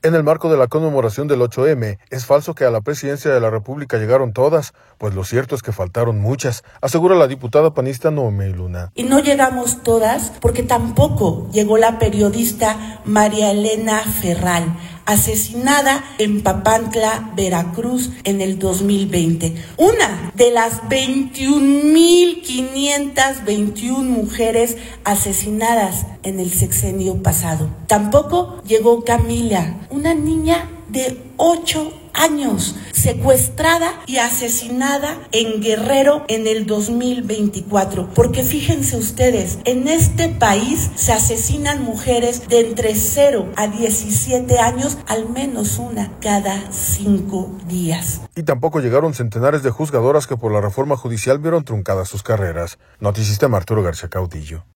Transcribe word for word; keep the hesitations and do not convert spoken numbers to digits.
En el marco de la conmemoración del ocho eme, es falso que a la presidencia de la República llegaron todas, pues lo cierto es que faltaron muchas, asegura la diputada panista Noemí Luna. Y no llegamos todas porque tampoco llegó la periodista María Elena Ferral, asesinada en Papantla, Veracruz, en el dos mil veinte. Una de las veintiún mil quinientas veintiún mujeres asesinadas en el sexenio pasado. Tampoco llegó Camila, una niña de ocho años, secuestrada y asesinada en Guerrero en el dos mil veinticuatro. Porque fíjense ustedes, en este país se asesinan mujeres de entre cero a diecisiete años, al menos una cada cinco días. Y tampoco llegaron centenares de juzgadoras que por la reforma judicial vieron truncadas sus carreras. Notisistema, Arturo García Caudillo.